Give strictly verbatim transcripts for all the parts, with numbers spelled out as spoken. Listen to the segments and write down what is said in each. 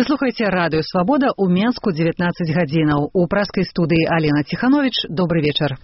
Вы слухаеце радыё Свабода ў Менску дзевятнаццаць гадзінаў. У праскай студыі Алена Ціхановіч. Добры вечар.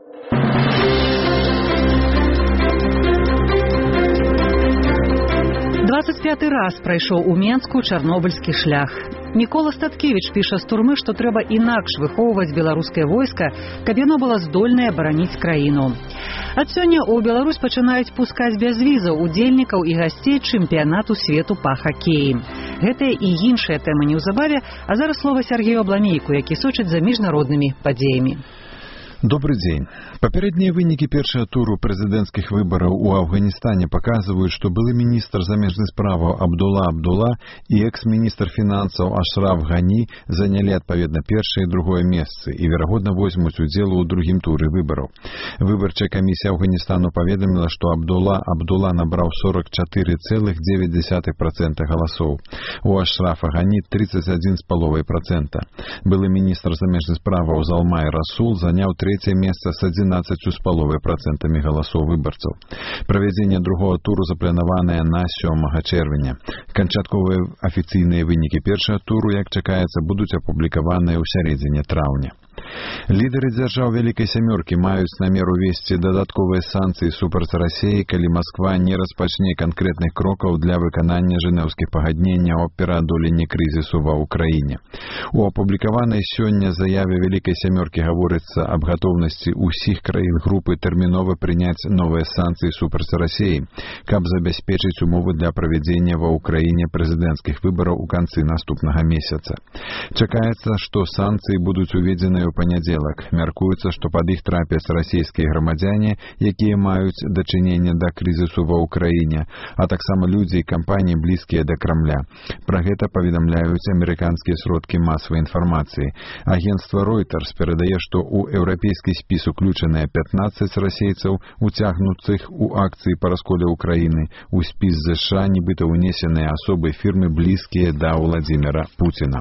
двадцать пяты раз прайшоў у Менску чарнобыльскі шлях. Мікола Статкевіч піша з турмы, што трэба інакш выхоўваць беларускае войска, каб яно было здольнае бараніць краіну. Ад сёння ў Беларусь пачынаюць пускаць без візаў удзельнікаў і гасцей чэмпіянату свету па хакеі. Гэтая і іншая тэма неўзабаве, а зараз слова Сергею Абламейку, які сочыць за міжнароднымі падзеямі. Добрый день. Папярэднія вынікі першага туру прэзідэнцкіх выбараў у Афганістане паказваюць, што былы міністр замежных справаў Абдулла Абдулла і экс-міністр фінансаў Ашраф Гані занялі адпаведна першае і другое месцы і, верагодна, возьмуць удзел у другім туры выбараў. Выбарчая камісія Афганістану паведаміла, што Абдулла Абдулла набраў сорок чатыры цэлых дзевяць дзесятых працэнта галасоў. У Ашрафа Гані тридцать один целых пять десятых працэнта. Былы міністр замежных справаў Залмай Расул заняў третье место с одиннаццатью целых пять десятых процента галасоў выбарцаў. Правядзенне другого туру запланаванае на сёмага чэрвеня. Канчатковыя афіцыйныя вынікі першага туру, як чакаецца, будуць апублікаваныя ў сярэдзіне траўня. Лідары дзяржаў Вялікай Сямёркі маюць намер увесці дадатковыя санкцыі супраць Расіі, калі Масква не распачне канкрэтных крокаў для выканання жэнеўскіх пагадненняў аб пераадоленні крызісу ва ўкраіне. У апублікаванай сёння заяве Вялікай Сямёркі гаворыцца аб гатоўнасці ўсіх краін групы тэрмінова прыняць новыя санкцыі супраць Расіі, каб забяспечыць умовы для правядзення ва ўкраіне прэзідэнцкіх выбараў у канцы наступнага месяца. Чакаецца, што санкцыі будуць уведзеныя ў панядзелак. Мяркуецца, што пад іх трапяць расійскія грамадзяне, якія маюць дачыненне да крызісу ва ўкраіне, а таксама людзі і кампаніі блізкія да Крамля. Пра гэта паведамляюць амерыканскія сродкі масавай інфармацыі. Агенцтва Reuters перадае, што ў еўрапейскі спіс уключаныя пятнаццаць расейцаў, уцягнутых у акцыі па расколе ўкраіны. У спіс ЗША нібыта ўнесеныя асобы фірмы блізкія да Владзіміра Пуціна.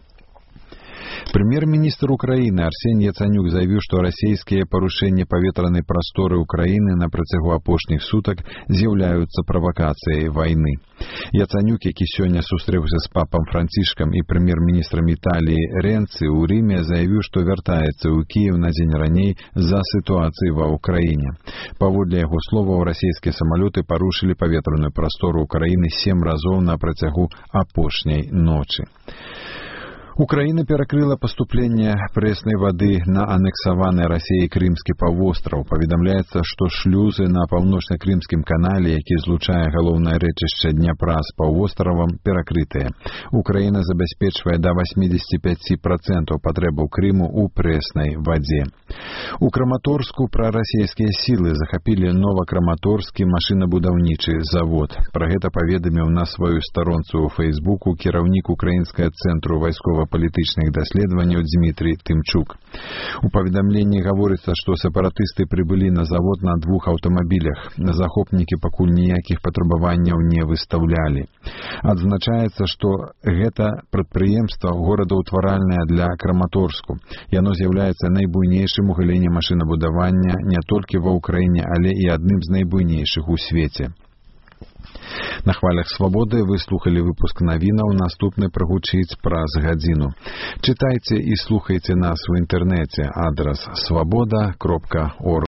Прэм'ер-міністр Украіны Арсеній Яцанюк заявіў, што расійскія парушэнні паветранай прасторы Украіны на працягу апошніх сутак з'яўляюцца правакацыяй вайны. Яцанюк, які сёння сустрэўся з папам Францішкам і прэм'ер-міністрам Італіі Рэнцы ў Рыме, заявіў, што вяртаецца ў Кіеў на дзень раней з-за сітуацыі ва ўкраіне. Паводле яго словаў, расійскія самалёты парушылі паветраную прастору Украіны сем разоў на працягу апошняй ночы. Украіна перакрыла паступленне прэснай вады на анексаваны Расіяй Крымскі паўвостраў. Паведамляецца, што шлюзы на паўночна-крымскім канале, які злучае галоўнае рэчышча Дняпра з паўвостравам, перакрытыя. Украіна забяспечвае да восемьдесят пять процентов патрэбаў Крыму ў прэснай вадзе. У Краматорску прарасійскія сілы захапілі Новакраматорскі машынабудаўнічы завод. Пра гэта паведаміў на сваю старонцу ў Фейсбуку кіраўнік Украінскага цэнтру вайскова палітычных даследаванняў Дмітрий Тымчук. У паведамленні гаворыцца, што сепаратысты прыбылі на завод на двух аўтамабілях. Захопнікі пакуль ніякіх патрабаванняў не выстаўлялі. Адзначаецца, што гэта прадпрыемства горадаўтваральнае для Краматорску. Яно з'яўляецца найбуйнейшым у галіне машынабудавання не толькі ва ўкраіне, але і адным з найбуйнейшых у свеце. На хвалях Свабоды вы слухали выпуск навінаў, наступны прагучыць праз гадзіну. Чытайце і слухайце нас у інтэрнэце. Адрас свабода кропка орг.